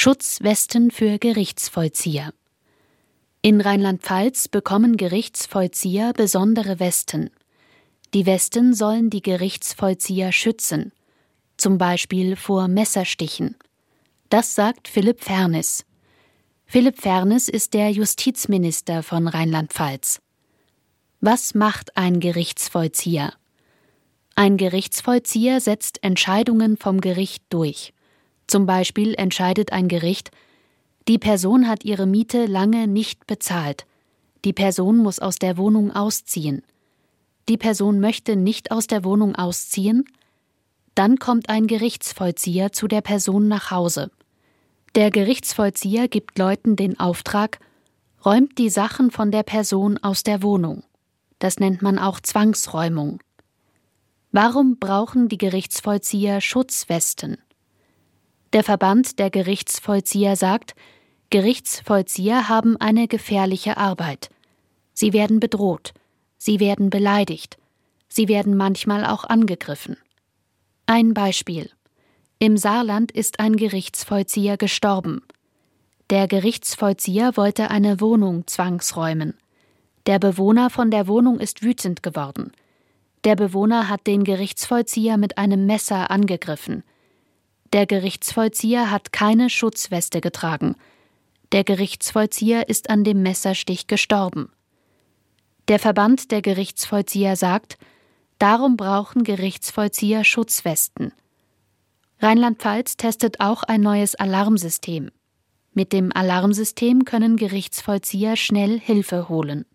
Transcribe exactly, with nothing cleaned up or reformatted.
Schutzwesten für Gerichtsvollzieher. In Rheinland-Pfalz bekommen Gerichtsvollzieher besondere Westen. Die Westen sollen die Gerichtsvollzieher schützen, zum Beispiel vor Messerstichen. Das sagt Philipp Fernis. Philipp Fernis ist der Justizminister von Rheinland-Pfalz. Was macht ein Gerichtsvollzieher? Ein Gerichtsvollzieher setzt Entscheidungen vom Gericht durch. Zum Beispiel entscheidet ein Gericht, die Person hat ihre Miete lange nicht bezahlt. Die Person muss aus der Wohnung ausziehen. Die Person möchte nicht aus der Wohnung ausziehen. Dann kommt ein Gerichtsvollzieher zu der Person nach Hause. Der Gerichtsvollzieher gibt Leuten den Auftrag, räumt die Sachen von der Person aus der Wohnung. Das nennt man auch Zwangsräumung. Warum brauchen die Gerichtsvollzieher Schutzwesten? Der Verband der Gerichtsvollzieher sagt, Gerichtsvollzieher haben eine gefährliche Arbeit. Sie werden bedroht, sie werden beleidigt, sie werden manchmal auch angegriffen. Ein Beispiel. Im Saarland ist ein Gerichtsvollzieher gestorben. Der Gerichtsvollzieher wollte eine Wohnung zwangsräumen. Der Bewohner von der Wohnung ist wütend geworden. Der Bewohner hat den Gerichtsvollzieher mit einem Messer angegriffen. Der Gerichtsvollzieher hat keine Schutzweste getragen. Der Gerichtsvollzieher ist an dem Messerstich gestorben. Der Verband der Gerichtsvollzieher sagt, darum brauchen Gerichtsvollzieher Schutzwesten. Rheinland-Pfalz testet auch ein neues Alarmsystem. Mit dem Alarmsystem können Gerichtsvollzieher schnell Hilfe holen.